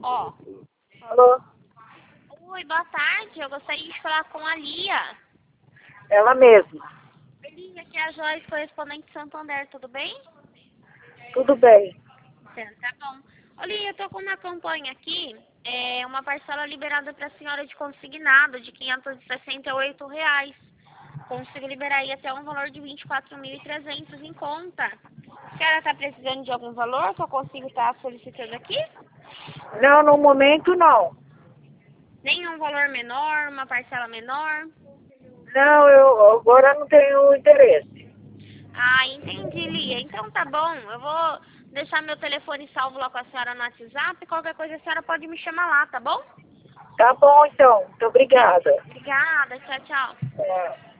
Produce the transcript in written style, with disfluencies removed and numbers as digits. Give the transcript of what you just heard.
Ó, Alô? oi, boa tarde. Eu gostaria de falar com a Lia. Ela mesma. Lia, aqui é a Joyce, correspondente Santander, tudo bem? Tudo bem. Tá bom. Ô, Lia, eu tô com uma campanha aqui, uma parcela liberada para a senhora de consignado de R$ 568. Consigo liberar aí até um valor de 24.300 em conta. A senhora está precisando de algum valor que eu consigo estar solicitando aqui? Não, no momento não. Nenhum valor menor, uma parcela menor? Não, eu agora não tenho interesse. Ah, entendi, Lia. Então tá bom. Eu vou deixar meu telefone salvo lá com a senhora no WhatsApp. Qualquer coisa a senhora pode me chamar lá, tá bom? Tá bom então. Muito obrigada. Obrigada. Tchau, tchau. É.